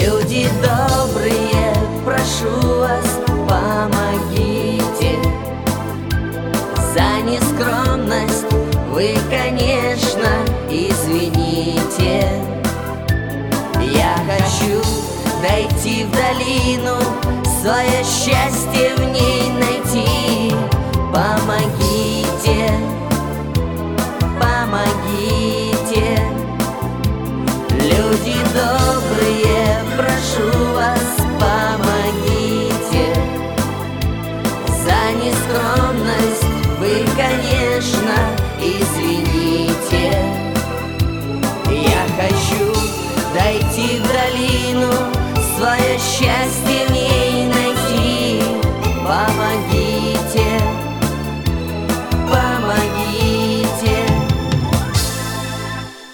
Люди добрые, прошу вас, помогите. За нескромность вы, конечно, извините. Я хочу дойти в долину, свое счастье в ней найти. Помогите, помогите. Люди добрые, прошу вас, помогите. За нескромность вы, конечно, извините. Я хочу дойти в долину, свое счастье